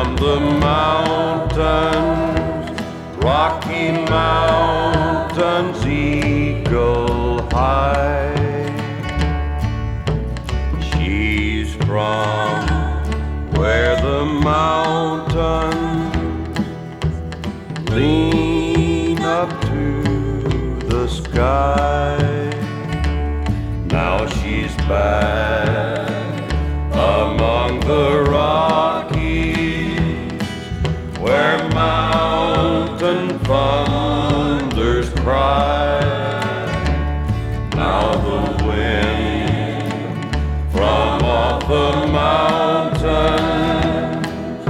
from the mountains, Rocky Mountains, Eagle High. She's from where the mountains lean up to the sky. Now she's back among the Rockies, where mountain thunders cry. Now the wind from off the mountains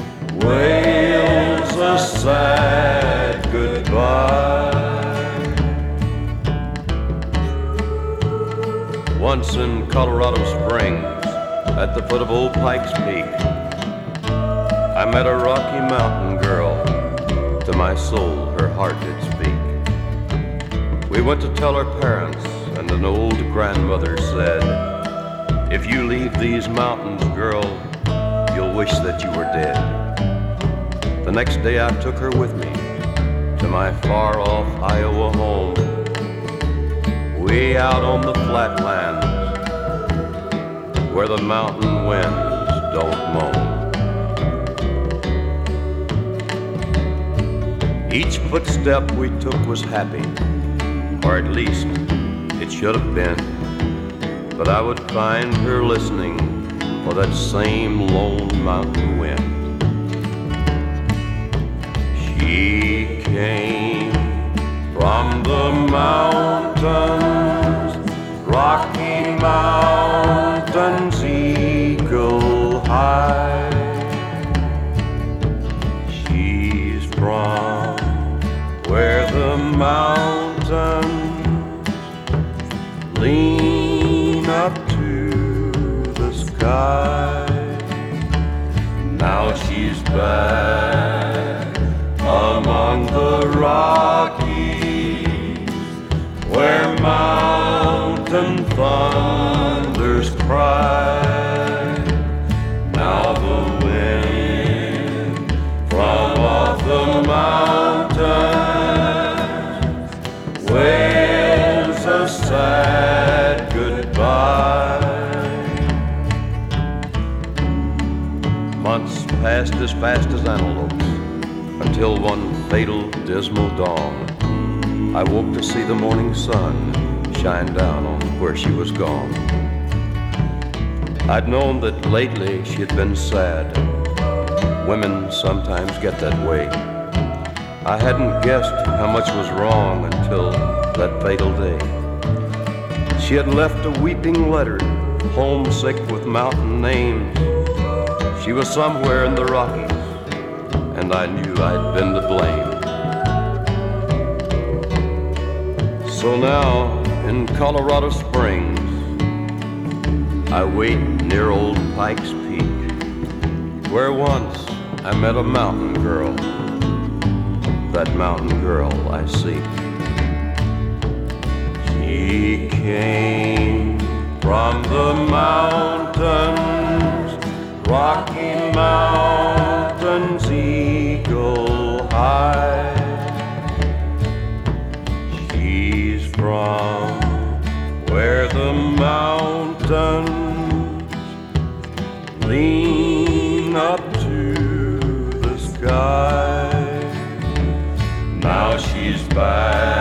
wails a sad goodbye. Once in Colorado Springs, at the foot of Old Pikes Peak, I met a Rocky Mountain girl. To my soul, her heart did speak. We went to tell her parents, and an old grandmother said, "If you leave these mountains, girl, you'll wish that you were dead." The next day I took her with me to my far-off Iowa home, way out on the flatlands, where the mountain winds don't moan. Each footstep we took was happy, or at least it should have been, but I would find her listening for that same lone mountain wind. She came from the mountains, Rocky Mountains, Eagle High. She's from where the mountains lean up to the sky. Now she's back among the Rockies, where mountain thunders cry. Now the wind from off the mountains wails a sad goodbye. Months passed as fast as antelopes, until one fatal, dismal dawn, I woke to see the morning sun shine down on where she was gone. I'd known that lately she'd been sad. Women sometimes get that way. I hadn't guessed how much was wrong until that fatal day. She had left a weeping letter, homesick with mountain names. She was somewhere in the Rockies, and I knew I'd been to blame. So now, in Colorado Springs, I wait near Old Pikes Peak, where once I met a mountain girl, that mountain girl I seek. She came from the mountains, Rocky Mountains, Eagle High. She's from where the mountains lean up to the sky. Now she's back